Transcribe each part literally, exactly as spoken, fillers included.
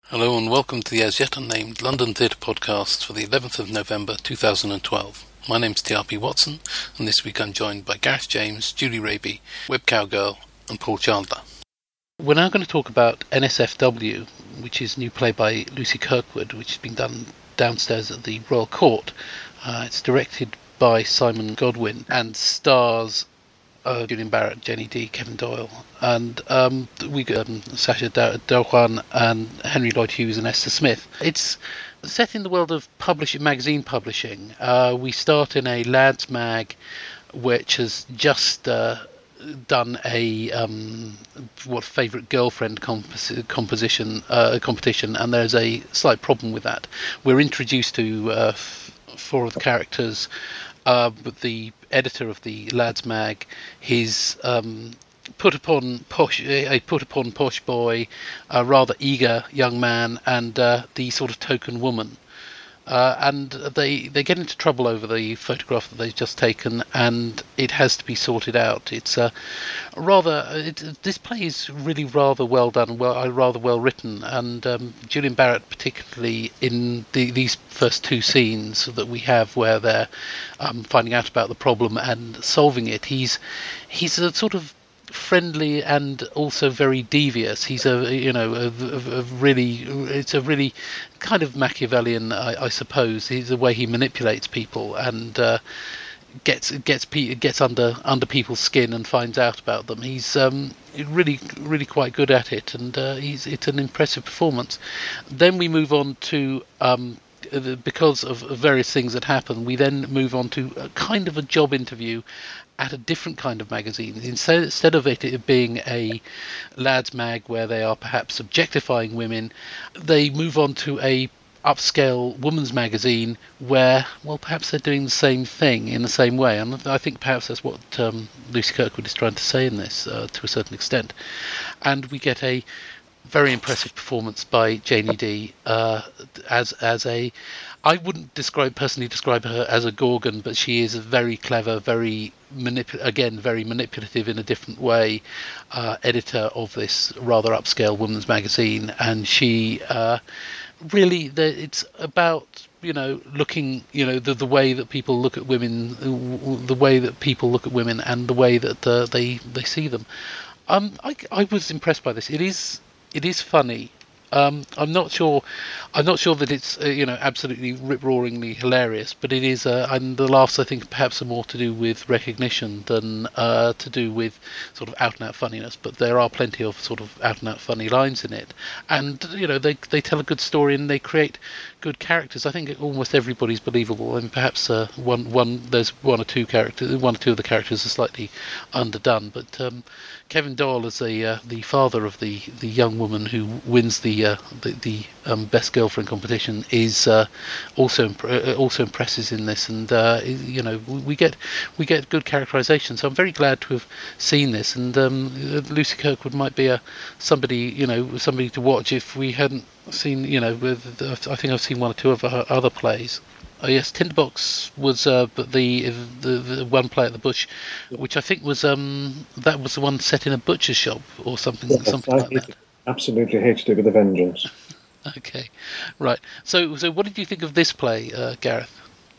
Hello and welcome to the As Yet Unnamed London Theatre Podcast for the eleventh of November two thousand twelve. My name's T R P Watson, and this week I'm joined by Gareth James, Julie Raby, Web Cowgirl and Paul Chandler. We're now going to talk about N S F W, which is a new play by Lucy Kirkwood, which has been done downstairs at the Royal Court. Uh, it's directed by Simon Godwin and stars Uh, Julian Barrett, Jenny Dee, Kevin Doyle, and um, we got um, Sacha Dhawan and Henry Lloyd Hughes and Esther Smith. It's set in the world of publishing, magazine publishing. Uh, we start in a lads mag, which has just uh, done a um, what favourite girlfriend compos- composition uh, competition, and there's a slight problem with that. We're introduced to uh, f- four of the characters. Uh, but the editor of the lads mag, he's um, put upon posh, a put upon posh boy, a rather eager young man, and uh, the sort of token woman. Uh, and they they get into trouble over the photograph that they've just taken, and it has to be sorted out. It's a rather it, this play is really rather well done, well rather well written, and um, Julian Barrett, particularly in the, these first two scenes that we have, where they're um, finding out about the problem and solving it. He's he's a sort of friendly and also very devious. He's a you know a, a, a really it's a really kind of Machiavellian, I, I suppose. He's the way he manipulates people and uh, gets gets gets under under people's skin and finds out about them. He's um, really really quite good at it, and uh, he's it's an impressive performance. Then we move on to um, because of various things that happen, we then move on to a kind of a job interview at a different kind of magazine. Instead, instead of it being a lads mag where they are perhaps objectifying women, they move on to a upscale women's magazine where, well, perhaps they're doing the same thing in the same way. And I think perhaps that's what um, Lucy Kirkwood is trying to say in this, uh, to a certain extent. And we get a very impressive performance by Janie Dee uh, as as a. I wouldn't describe personally describe her as a Gorgon, but she is a very clever, very manip- again very manipulative in a different way, uh, editor of this rather upscale women's magazine, and she uh, really the, it's about you know looking you know the the way that people look at women, the way that people look at women, and the way that uh, they they see them. Um, I I was impressed by this. It is. It is funny. Um, I'm not sure. I'm not sure that it's uh, you know absolutely rip-roaringly hilarious, but it is. Uh, and the laughs, I think, perhaps are more to do with recognition than uh, to do with sort of out-and-out funniness. But there are plenty of sort of out-and-out funny lines in it, and you know they they tell a good story and they create good characters. I think almost everybody's believable, and perhaps uh, one one there's one or two characters, one or two of the characters are slightly underdone, but. Um, Kevin Doyle as the uh, the father of the, the young woman who wins the uh, the, the um, best girlfriend competition is uh, also imp- uh, also impresses in this, and uh, you know we get we get good characterization. So I'm very glad to have seen this, and um, Lucy Kirkwood might be a somebody you know somebody to watch if we hadn't seen you know with I think I've seen one or two of her other plays. Oh yes, Tinderbox was uh, the, the the one play at the Bush, which I think was um that was the one set in a butcher's shop or something yes, something I like that. Absolutely hated it with a vengeance. Okay, right. So so what did you think of this play, uh, Gareth?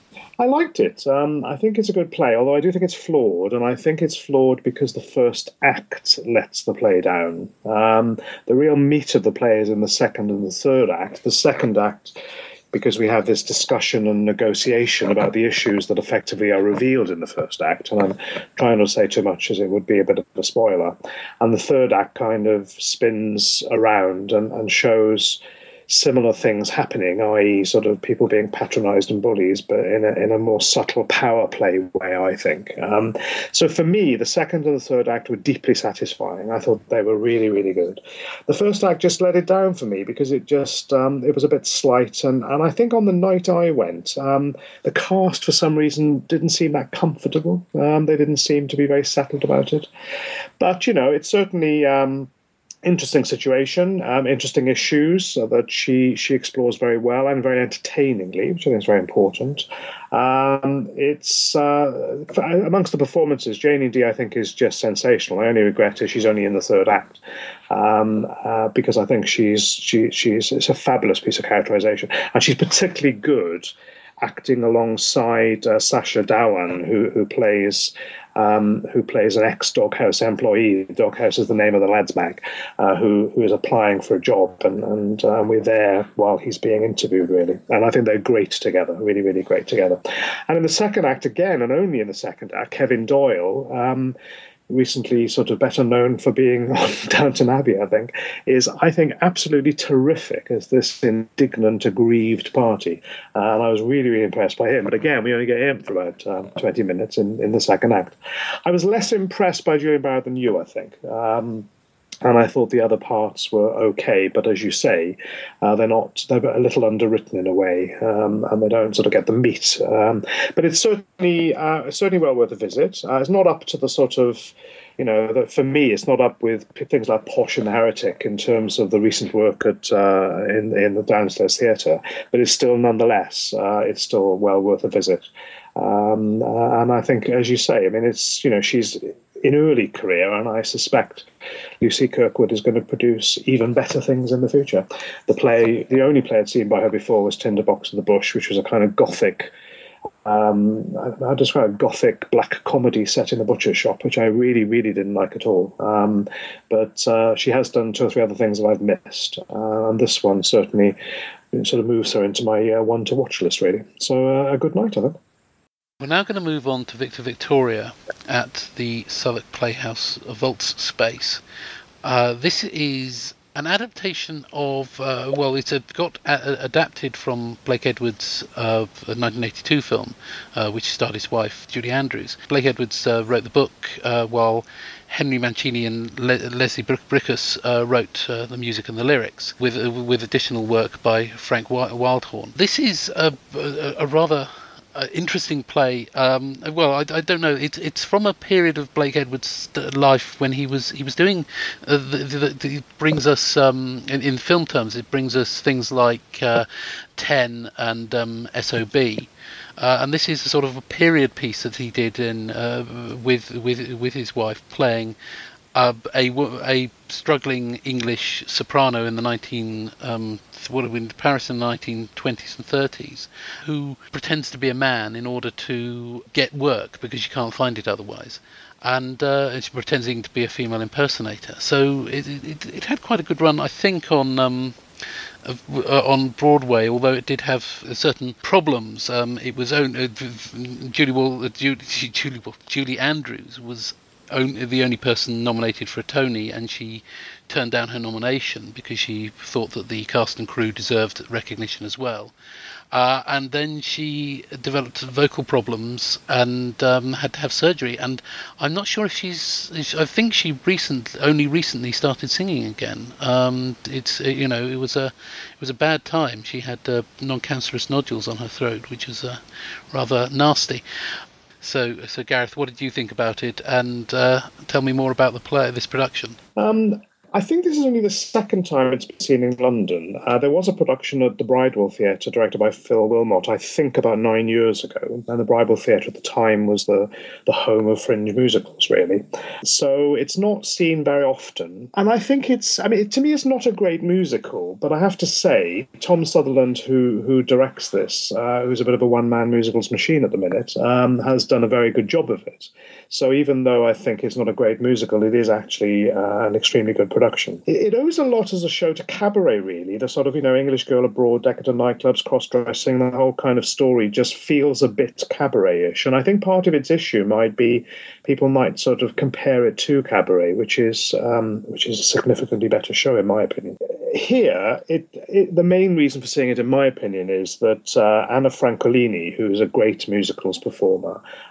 I liked it. Um, I think it's a good play, although I do think it's flawed, and I think it's flawed because the first act lets the play down. Um, the real meat of the play is in the second and the third act. The second act. Because we have this discussion and negotiation about the issues that effectively are revealed in the first act. And I'm trying not to say too much as it would be a bit of a spoiler. And the third act kind of spins around and, and shows similar things happening, that is sort of people being patronized and bullies, but in a, in a more subtle power play way, I think. Um, so for me, the second and the third act were deeply satisfying. I thought they were really, really good. The first act just let it down for me because it just, um, it was a bit slight. And, and I think on the night I went, um, the cast for some reason didn't seem that comfortable. Um, they didn't seem to be very settled about it. But, you know, it's certainly... Um, interesting situation, um, interesting issues uh, that she she explores very well and very entertainingly, which I think is very important. Um, it's uh, amongst the performances, Janie Dee, I think, is just sensational. I only regret is she's only in the third act, um, uh, because I think she's she she's it's a fabulous piece of characterization, and she's particularly good acting alongside uh, Sacha Dhawan, who who plays. Um, who plays an ex-Doghouse employee. Doghouse is the name of the lads mag, uh, who who is applying for a job, and and um, we're there while he's being interviewed, really. And I think they're great together, really, really great together. And in the second act, again, and only in the second act, Kevin Doyle, um, recently sort of better known for being on Downton Abbey, I think, is, I think, absolutely terrific as this indignant, aggrieved party. Uh, and I was really, really impressed by him. But again, we only get him for about um, twenty minutes in, in the second act. I was less impressed by Julian Barratt than you, I think. Um, And I thought the other parts were okay, but as you say, uh, they're not. They're a little underwritten in a way, um, and they don't sort of get the meat. Um, but it's certainly uh, certainly well worth a visit. Uh, it's not up to the sort of, you know, that for me, it's not up with things like Posh and the Heretic in terms of the recent work at uh, in in the Downstairs Theatre, but it's still nonetheless uh, it's still well worth a visit. Um, uh, and I think, as you say, I mean, it's, you know, she's in early career, and I suspect Lucy Kirkwood is going to produce even better things in the future. The play, the only play I'd seen by her before was Tinderbox of the Bush, which was a kind of gothic, um, I, I describe gothic black comedy set in a butcher's shop, which I really, really didn't like at all. Um, but uh, she has done two or three other things that I've missed, uh, and this one certainly sort of moves her into my uh, one to watch list, really. So uh, a good night, I think. We're now going to move on to Victor Victoria at the Southwark Playhouse Vaults space. Uh, this is an adaptation of, uh, well, it's a, got a, adapted from Blake Edwards' uh, nineteen eighty-two film, uh, which starred his wife, Julie Andrews. Blake Edwards uh, wrote the book, uh, while Henry Mancini and Le- Leslie Brickus uh, wrote uh, the music and the lyrics, with uh, with additional work by Frank Wildhorn. This is a, a, a rather... Uh, interesting play. Um, well, I, I don't know. It's it's from a period of Blake Edwards' life when he was he was doing. Uh, the, the, the, it brings us um, in, in film terms. It brings us things like uh, Ten and um, S O B. Uh, and this is a sort of a period piece that he did in uh, with with with his wife, playing uh, a a struggling English soprano in the nineteen um, what in Paris in the nineteen twenties and thirties, who pretends to be a man in order to get work because you can't find it otherwise, and uh, it's pretending to be a female impersonator. So it, it it had quite a good run, I think, on. Um, Uh, on Broadway, although it did have certain problems. Um, it was own, uh, Julie, Wall, uh, Julie, Julie, Julie Andrews was own, the only person nominated for a Tony, and she turned down her nomination because she thought that the cast and crew deserved recognition as well. Uh, and then she developed vocal problems and um, had to have surgery. And I'm not sure if she's. I think she recent only recently started singing again. Um, it's you know it was a it was a bad time. She had uh, non-cancerous nodules on her throat, which was uh, rather nasty. So, so Gareth, what did you think about it? And uh, tell me more about the play, this production. Um, I think this is only the second time it's been seen in London. Uh, there was a production at the Bridewell Theatre directed by Phil Wilmot, I think about nine years ago. And the Bridewell Theatre at the time was the, the home of fringe musicals, really. So it's not seen very often. And I think it's, I mean, to me, it's not a great musical. But I have to say, Tom Sutherland, who who directs this, uh, who's a bit of a one-man musicals machine at the minute, um, has done a very good job of it. So even though I think it's not a great musical, it is actually uh, an extremely good production. It, it owes a lot as a show to Cabaret, really. The sort of, you know, English girl abroad, decadent nightclubs, cross-dressing, the whole kind of story just feels a bit Cabaret-ish. And I think part of its issue might be people might sort of compare it to Cabaret, which is um, which is a significantly better show, in my opinion. Here, it, it, the main reason for seeing it, in my opinion, is that uh, Anna Francolini, who is a great musicals performer,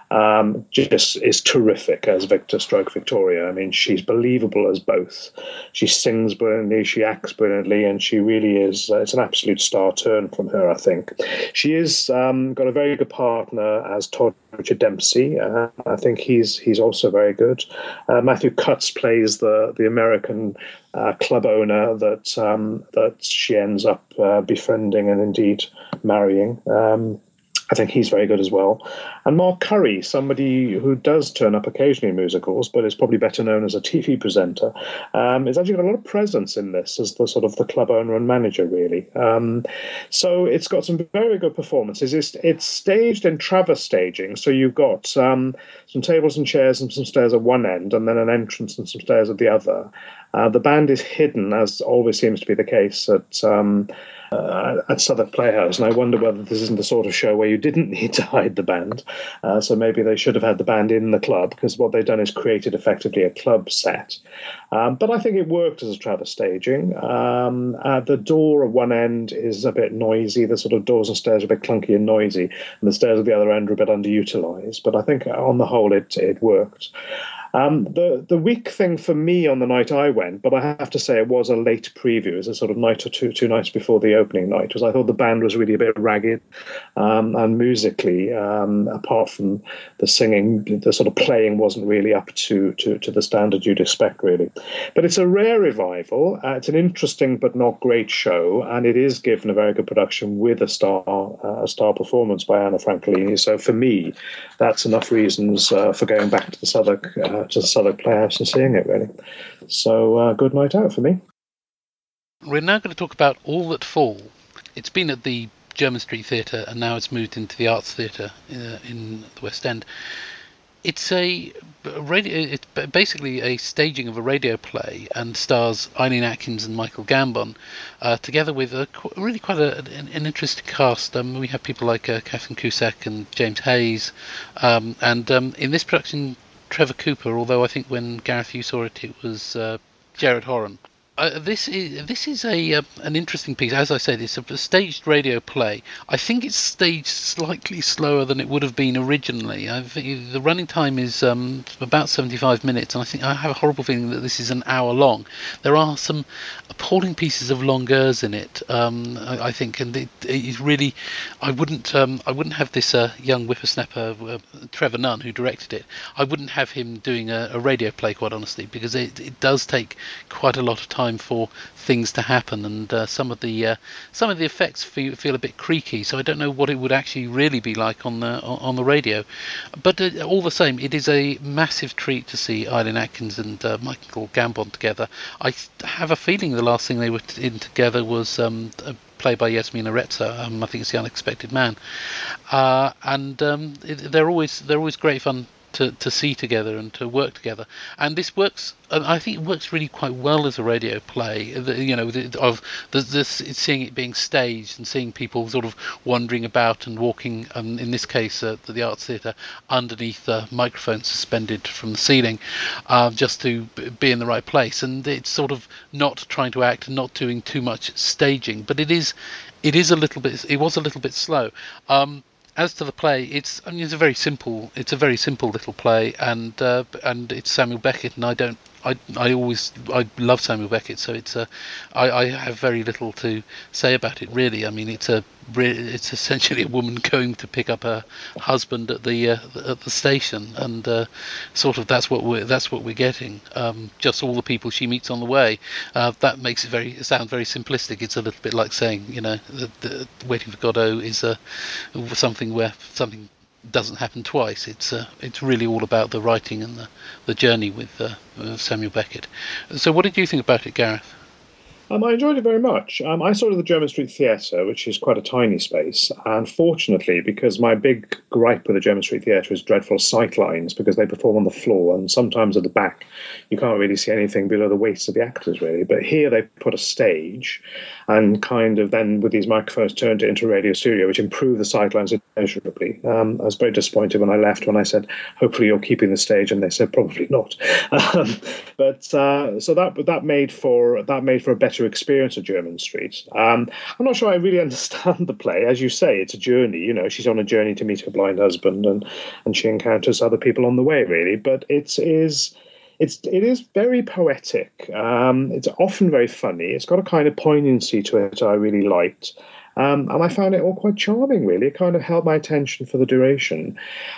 um, just is terrific as Victor stroke Victoria. I mean, she's believable as both. She sings brilliantly, she acts brilliantly, and she really is, uh, it's an absolute star turn from her, I think. She is um, got a very good partner as Todd Richard Dempsey. Uh, I think he's he's also very good. Uh, Matthew Cutts plays the, the American uh, club owner that, um, that she ends up uh, befriending and indeed marrying. Um, I think he's very good as well. And Mark Curry, somebody who does turn up occasionally in musicals, but is probably better known as a T V presenter, um, is actually got a lot of presence in this as the sort of the club owner and manager, really. Um, so it's got some very good performances. It's, it's staged in Traverse staging, so you've got um, some tables and chairs and some stairs at one end, and then an entrance and some stairs at the other. Uh, the band is hidden, as always seems to be the case at um, uh, at Southwark Playhouse, and I wonder whether this isn't the sort of show where you didn't need to hide the band. Uh, so maybe they should have had the band in the club, because what they've done is created effectively a club set. Um, but I think it worked as a Traverse staging. Um, uh, the door at one end is a bit noisy. The sort of doors and stairs are a bit clunky and noisy, and the stairs at the other end are a bit underutilised. But I think on the whole, it it worked. Um, the the weak thing for me on the night I went, but I have to say it was a late preview, it was a sort of night or two, two nights before the opening night, was I thought the band was really a bit ragged, um, and musically, um, apart from the singing, the sort of playing wasn't really up to, to, to the standard you'd expect, really. But it's a rare revival. Uh, it's an interesting but not great show, and it is given a very good production with a star uh, a star performance by Anna Francolini. So for me, that's enough reasons uh, for going back to the Southwark uh, to the Southwark Playhouse and seeing it, really. So uh, good night out for me. We're now going to talk about All That Fall. It's been at the Jermyn Street Theatre, and now it's moved into the Arts Theatre uh, in the West End. It's a radio. It's basically a staging of a radio play, and stars Eileen Atkins and Michael Gambon, uh, together with a really quite a, an, an interesting cast. Um, we have people like uh, Catherine Cusack and James Hayes, um, and um, in this production, Trevor Cooper. Although I think when Gareth, you saw it, it was uh, Jared Horan. Uh, this is this is a uh, an interesting piece. As I said, it's a staged radio play. I think it's staged slightly slower than it would have been originally. I think the running time is um, about seventy-five minutes, and I think I have a horrible feeling that this is an hour long. There are some appalling pieces of longueurs in it, um, I, I think, and it, it is really. I wouldn't um, I wouldn't have this uh, young whippersnapper uh, Trevor Nunn, who directed it. I wouldn't have him doing a, a radio play, quite honestly, because it, it does take quite a lot of time for things to happen, and uh, some of the uh, some of the effects feel, feel a bit creaky. So I don't know what it would actually really be like on the on the radio. But uh, all the same, it is a massive treat to see Eileen Atkins and uh, Michael Gambon together. I have a feeling the last thing they were in together was um, a play by Yasmina Reza. Um, I think it's The Unexpected Man, uh, and um, it, they're always they're always great fun to to see together and to work together. And this works. I think it works really quite well as a radio play. You know, of the, the seeing it being staged and seeing people sort of wandering about and walking. Um, in this case, uh, the Arts Theatre, underneath the microphone suspended from the ceiling, uh, just to be in the right place. And it's sort of not trying to act and not doing too much staging, but it is, it is a little bit. It was a little bit slow. Um, As to the play, it's I mean it's a very simple it's a very simple little play, and uh, and it's Samuel Beckett, and I don't I I always I love Samuel Beckett, so it's a I, I have very little to say about it, really. I mean, it's a it's essentially a woman going to pick up her husband at the uh, at the station, and uh, sort of that's what we're that's what we're getting. Um, just all the people she meets on the way. Uh, that makes it very it sound very simplistic. It's a little bit like saying, you know, the, the Waiting for Godot is a something where something doesn't happen twice. It's uh, it's really all about the writing and the, the journey with uh, uh, Samuel Beckett. So what did you think about it, Gareth? Um, I enjoyed it very much. Um, I saw it at the Jermyn Street Theatre, which is quite a tiny space. And fortunately, because my big gripe with the Jermyn Street Theatre is dreadful sight lines, because they perform on the floor, and sometimes at the back, you can't really see anything below the waists of the actors, really. But here they put a stage, and kind of then with these microphones turned it into a radio studio, which improved the sight lines immeasurably. Um, I was very disappointed when I left, when I said, hopefully you're keeping the stage, and they said, probably not. Um, but uh, so that that made for that made for a better to experience a German street. Um, I'm not sure I really understand the play. As you say, it's a journey. You know, she's on a journey to meet her blind husband, and, and she encounters other people on the way, really. But it is... It's it is very poetic. Um, it's often very funny. It's got a kind of poignancy to it I really liked. Um, and I found it all quite charming, really. It kind of held my attention for the duration.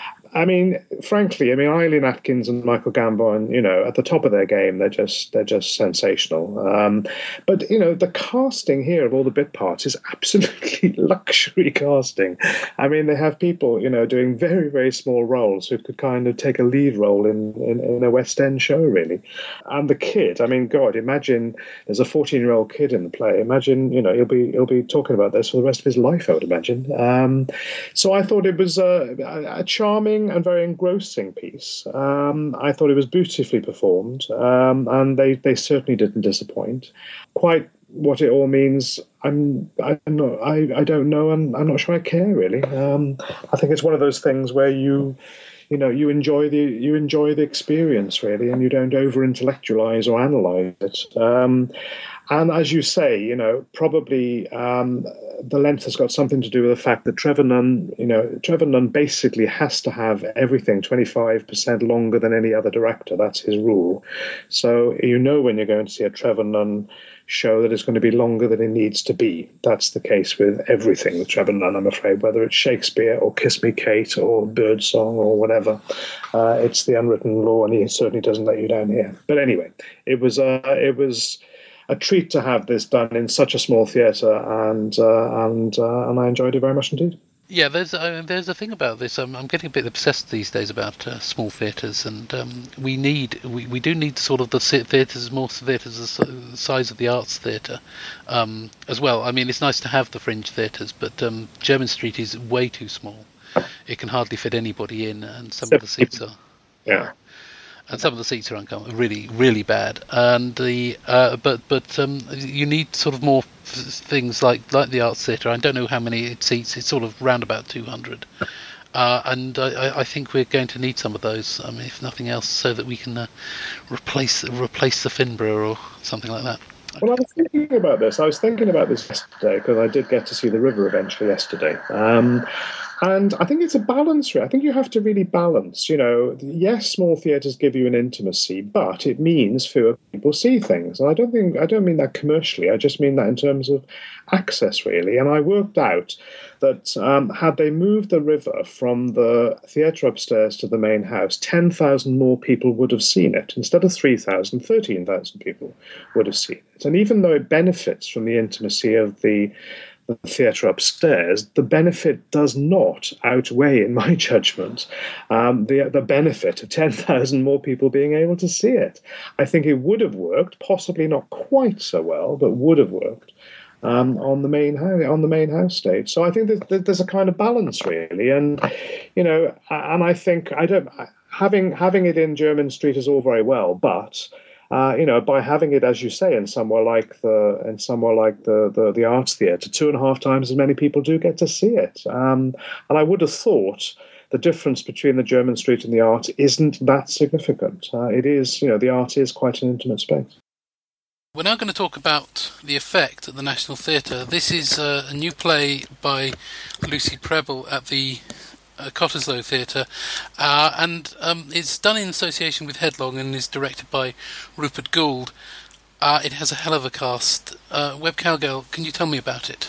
I mean, frankly, I mean, Eileen Atkins and Michael Gambon, you know, at the top of their game, they're just they're just sensational. Um, but, you know, the casting here of all the bit parts is absolutely luxury casting. I mean, they have people, you know, doing very, very small roles who could kind of take a lead role in, in, in a West End show, really. And the kid, I mean, God, imagine there's a fourteen-year-old kid in the play. Imagine, you know, he'll be he'll be talking about this for the rest of his life, I would imagine. Um, so I thought it was a, a charming and very engrossing piece. Um, I thought it was beautifully performed, um, and they, they certainly didn't disappoint. Quite what it all means, I'm I'm not I, I don't know. I'm I'm not sure I care, really. Um, I think it's one of those things where you you know you enjoy the you enjoy the experience, really, and you don't over intellectualize or analyze it. Um, and as you say, you know, probably um, the length has got something to do with the fact that Trevor Nunn, you know, Trevor Nunn basically has to have everything twenty-five percent longer than any other director. That's his rule. So you know when you're going to see a Trevor Nunn show that it's going to be longer than it needs to be. That's the case with everything with Trevor Nunn, I'm afraid, whether it's Shakespeare or Kiss Me Kate or Birdsong or whatever. Uh, it's the unwritten law, and he certainly doesn't let you down here. But anyway, it was uh, it was a treat to have this done in such a small theatre, and uh, and uh, and I enjoyed it very much indeed. Yeah, there's uh, there's a thing about this. I'm I'm getting a bit obsessed these days about uh, small theatres, and um, we need we, we do need sort of the theatres, more theatres the size of the arts theatre, um, as well. I mean, it's nice to have the fringe theatres, but um, Jermyn Street is way too small. It can hardly fit anybody in, and some of the seats are yeah. And some of the seats are uncomfortable, really, really bad. And the uh, but but um, you need sort of more f- things like like the Arts Theatre. I don't know how many seats. It's sort of round about two hundred, uh, and I, I think we're going to need some of those. I mean, if nothing else, so that we can uh, replace replace the Finborough or something like that. Well, I was thinking about this. I was thinking about this yesterday because I did get to see the river eventually yesterday. Um, And I think it's a balance. I think you have to really balance. You know, yes, small theatres give you an intimacy, but it means fewer people see things. And I don't think I don't mean that commercially. I just mean that in terms of access, really. And I worked out that um, had they moved the river from the theatre upstairs to the main house, ten thousand more people would have seen it. Instead of three thousand, thirteen thousand people would have seen it. And even though it benefits from the intimacy of the the theatre upstairs, the benefit does not outweigh, in my judgment, um, the the benefit of ten thousand more people being able to see it. I think it would have worked, possibly not quite so well, but would have worked um, on the main house, on the main house stage. So I think that there's a kind of balance, really, and you know, and I think I don't having having it in Jermyn Street is all very well, but. Uh, you know, by having it, as you say, in somewhere like the in somewhere like the, the, the Arts Theatre, two and a half times as many people do get to see it. Um, and I would have thought the difference between the Jermyn Street and the Art isn't that significant. Uh, it is, you know, the Art is quite an intimate space. We're now going to talk about The Effect at the National Theatre. This is uh, a new play by Lucy Prebble at the Uh, Cottesloe Theatre, uh, and um, it's done in association with Headlong and is directed by Rupert Gould. Uh, it has a hell of a cast. Uh, Web Cowgirl, can you tell me about it?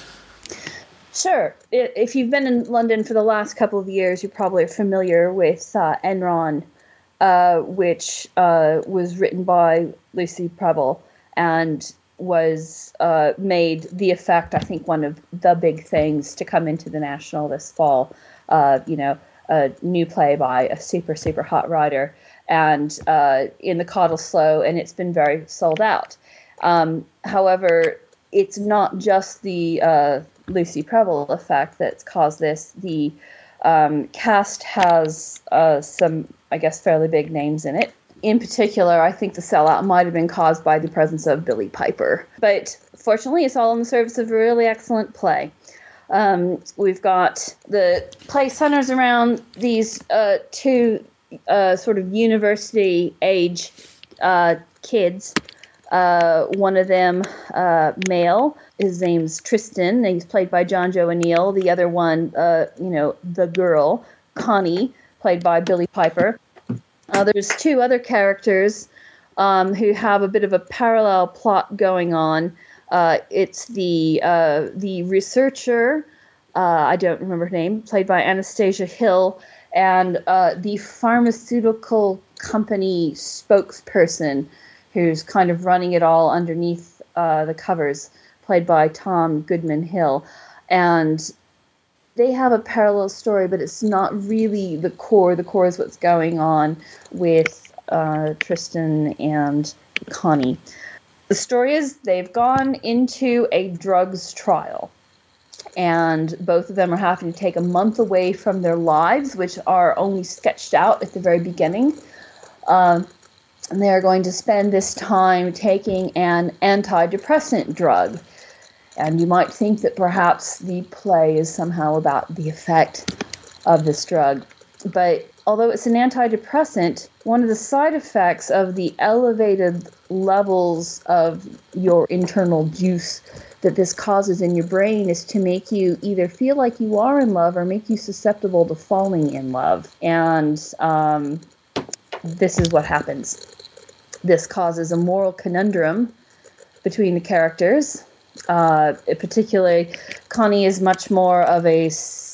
Sure. If you've been in London for the last couple of years, you're probably familiar with uh, Enron, uh, which uh, was written by Lucy Prebble and was uh, made The Effect, I think, one of the big things to come into the National this fall. Uh, you know, a new play by a super, super hot writer, and uh, in the Cottesloe, and it's been very sold out. Um, however, it's not just the uh, Lucy Prebble effect that's caused this. The um, cast has uh, some, I guess, fairly big names in it. In particular, I think the sellout might have been caused by the presence of Billie Piper. But fortunately, it's all in the service of a really excellent play. Um, we've got the play centers around these uh, two uh, sort of university age uh, kids Uh, one of them, uh, male, his name's Tristan, and he's played by John Joe O'Neill. The other one, uh, you know, the girl, Connie, played by Billie Piper. Uh, there's two other characters um, who have a bit of a parallel plot going on. Uh, it's the uh, the researcher, uh, I don't remember her name, played by Anastasia Hill, and uh, the pharmaceutical company spokesperson, who's kind of running it all underneath uh, the covers, played by Tom Goodman Hill. And they have a parallel story, but it's not really the core. The core is what's going on with uh, Tristan and Connie. The story is they've gone into a drugs trial, and both of them are having to take a month away from their lives, which are only sketched out at the very beginning. Um, And they are going to spend this time taking an antidepressant drug. And you might think that perhaps the play is somehow about the effect of this drug. But although it's an antidepressant, one of the side effects of the elevated levels of your internal juice that this causes in your brain is to make you either feel like you are in love or make you susceptible to falling in love. And um, this is what happes. This causes a moral conundrum between the characters. Uh, particularly, Connie is much more of a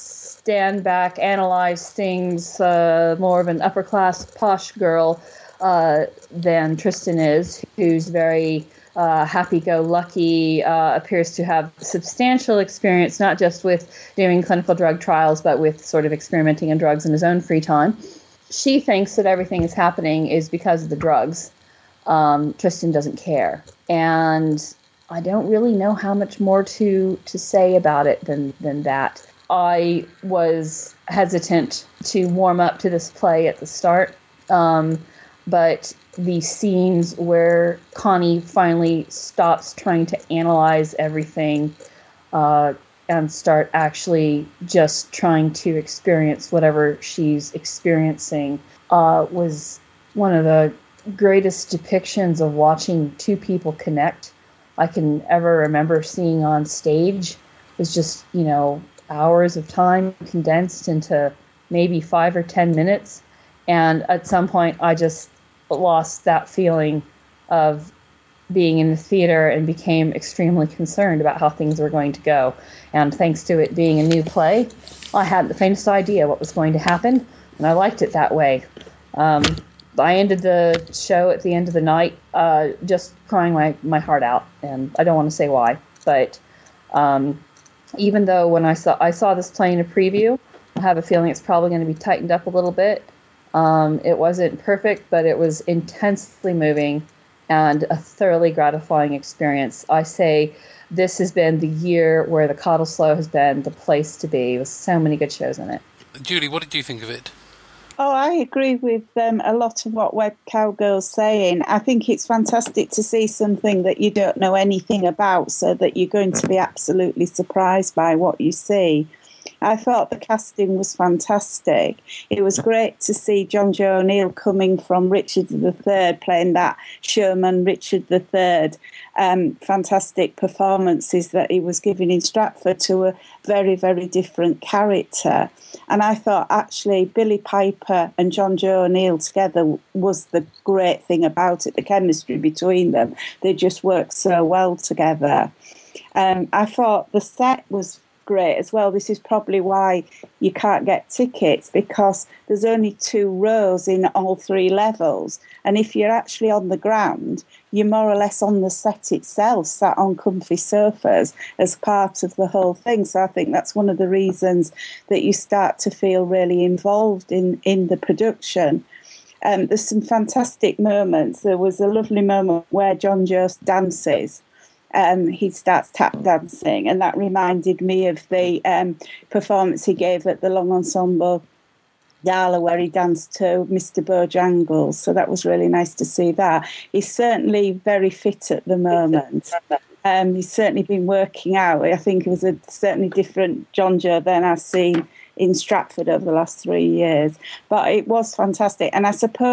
stand back, analyze things, uh, more of an upper class posh girl uh, than Tristan is, who's very uh, happy-go-lucky, uh, appears to have substantial experience, not just with doing clinical drug trials, but with sort of experimenting in drugs in his own free time. She thinks that everything is happening is because of the drugs. Um, Tristan doesn't care. And I don't really know how much more to, to say about it than, than that. I was hesitant to warm up to this play at the start, um, but the scenes where Connie finally stops trying to analyze everything uh, and start actually just trying to experience whatever she's experiencing uh, was one of the greatest depictions of watching two people connect I can ever remember seeing on stage. It's just, you know, hours of time condensed into maybe five or ten minutes. And at some point, I just lost that feeling of being in the theater and became extremely concerned about how things were going to go. And thanks to it being a new play, I hadn't the faintest idea what was going to happen, and I liked it that way. Um, I ended the show at the end of the night uh, just crying my, my heart out, and I don't want to say why. But um, even though when I saw I saw this play in a preview, I have a feeling it's probably going to be tightened up a little bit. Um, it wasn't perfect, but it was intensely moving and a thoroughly gratifying experience. I say this has been the year where the Cottesloe has been the place to be, with so many good shows in it. Julie, what did you think of it? Oh, I agree with um, a lot of what Web Cowgirl's saying. I think it's fantastic to see something that you don't know anything about, so that you're going to be absolutely surprised by what you see. I thought the casting was fantastic. It was great to see John Joe O'Neill coming from Richard the Third, playing that showman Richard the Third. Um, fantastic performances that he was giving in Stratford to a very, very different character. And I thought, actually, Billie Piper and John Joe O'Neill together was the great thing about it, the chemistry between them. They just worked so well together. Um, I thought the set was great as well. This is probably why you can't get tickets, because there's only two rows in all three levels, and if you're actually on the ground, you're more or less on the set itself, sat on comfy sofas as part of the whole thing. So I think that's one of the reasons that you start to feel really involved in in the production. Um, there's some fantastic moments. There was a lovely moment where John Joe dances. Um, he starts tap dancing, and that reminded me of the um, performance he gave at the Long Ensemble Gala, where he danced to Mister Bojangles. So that was really nice to see that. He's certainly very fit at the moment. Um, he's certainly been working out. I think it was a certainly different John Joe than I've seen in Stratford over the last three years. But it was fantastic. And I suppose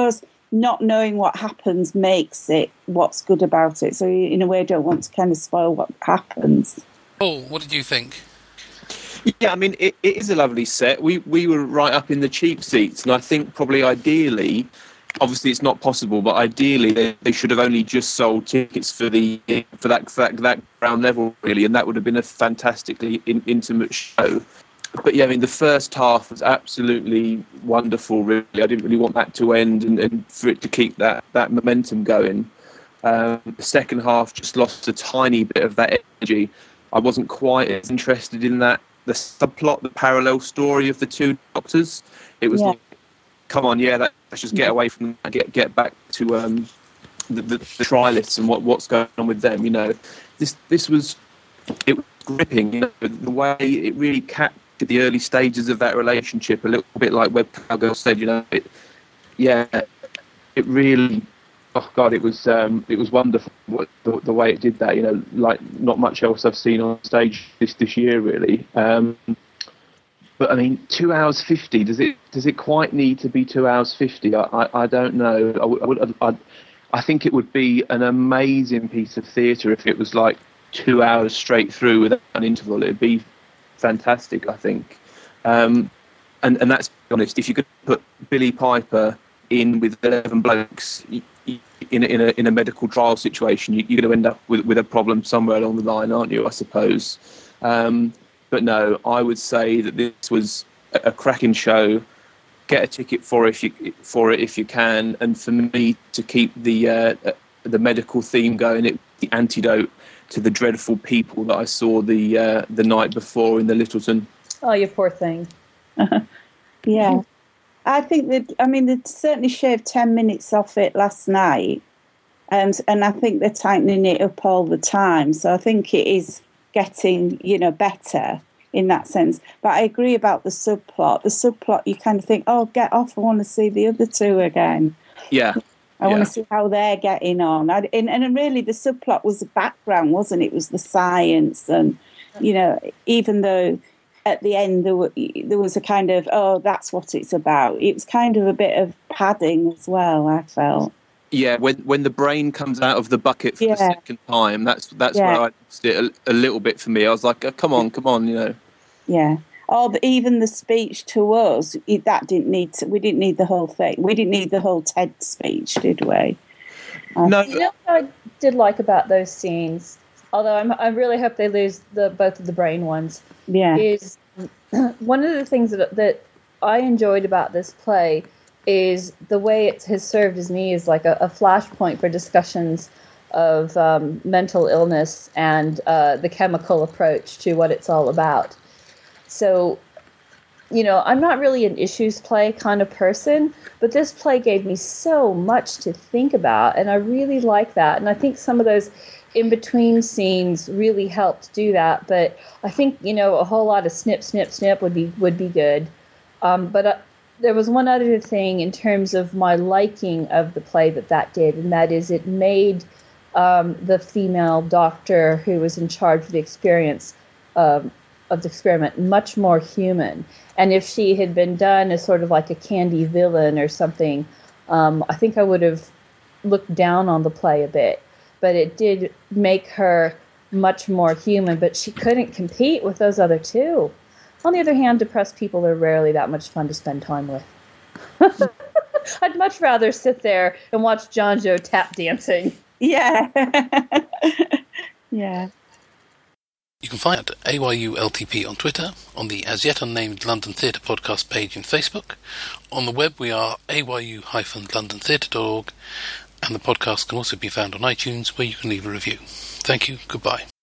not knowing what happens makes it what's good about it. So in a way, I don't want to kind of spoil what happens. Oh, what did you think? Yeah, I mean, it, it is a lovely set. We we were right up in the cheap seats, and I think probably ideally, obviously it's not possible, but ideally they, they should have only just sold tickets for the for that for that, that ground level, really, and that would have been a fantastically in, intimate show. But yeah, I mean, the first half was absolutely wonderful, really. I didn't really want that to end and, and for it to keep that, that momentum going. Um, the second half just lost a tiny bit of that energy. I wasn't quite as interested in that, the subplot, the parallel story of the two doctors. It was yeah. like, come on, yeah, that, let's just get away from that, get get back to um, the, the, the trialists and what, what's going on with them, you know. This this was, it was gripping, you know, the way it really captured the early stages of that relationship, a little bit like Web Cowgirl said, you know, it, yeah, it really, oh God, it was um, it was wonderful what, the, the way it did that, you know, like not much else I've seen on stage this, this year, really. Um, but I mean, two hours fifty, does it does it quite need to be two hours fifty? I, I, I don't know. I, would, I, would, I, I think it would be an amazing piece of theatre if it was like two hours straight through without an interval. It'd be fantastic, I think. Um, and, and that's, to be honest, if you could put Billie Piper in with eleven blokes in a, in a, in a medical trial situation, you, you're going to end up with, with a problem somewhere along the line, aren't you, I suppose? Um, but no, I would say that this was a, a cracking show. Get a ticket for, if you, for it if you can. And for me to keep the uh, the medical theme going, it the antidote to the dreadful people that I saw the uh, the night before in the Littleton. Oh, you poor thing. Yeah. I think that, I mean, they certainly shaved ten minutes off it last night, and and I think they're tightening it up all the time. So I think it is getting, you know, better in that sense. But I agree about the subplot. The subplot, you kind of think, oh, get off, I want to see the other two again. Yeah. I yeah. want to see how they're getting on. I, and, and really the subplot was the background, wasn't it? It was the science. And, you know, even though at the end there, were, there was a kind of, oh, that's what it's about. It was kind of a bit of padding as well, I felt. Yeah, when when the brain comes out of the bucket for yeah. the second time, that's that's yeah. where I lost it a, a little bit for me. I was like, oh, come on, come on, you know. Yeah. Oh, but even the speech to us, it, that didn't need to, we didn't need the whole thing. We didn't need the whole TED speech, did we? Uh, no. You know what I did like about those scenes, although I'm, I really hope they lose the both of the brain ones, yeah. is one of the things that, that I enjoyed about this play is the way it has served as me as like a, a flashpoint for discussions of um, mental illness and uh, the chemical approach to what it's all about. So, you know, I'm not really an issues play kind of person, but this play gave me so much to think about, and I really like that. And I think some of those in-between scenes really helped do that. But I think, you know, a whole lot of snip, snip, snip would be would be good. Um, but uh, there was one other thing in terms of my liking of the play that that did, and that is it made um, the female doctor who was in charge of the experience um, of the experiment much more human. And if she had been done as sort of like a candy villain or something, um, I think I would have looked down on the play a bit. But it did make her much more human, but she couldn't compete with those other two. On the other hand, depressed people are rarely that much fun to spend time with. I'd much rather sit there and watch John Joe tap dancing. Yeah. Yeah. You can find A Y U L T P on Twitter, on the As Yet Unnamed London Theatre podcast page in Facebook. On the web we are a y u dash london theatre dot org, and the podcast can also be found on iTunes, where you can leave a review. Thank you, goodbye.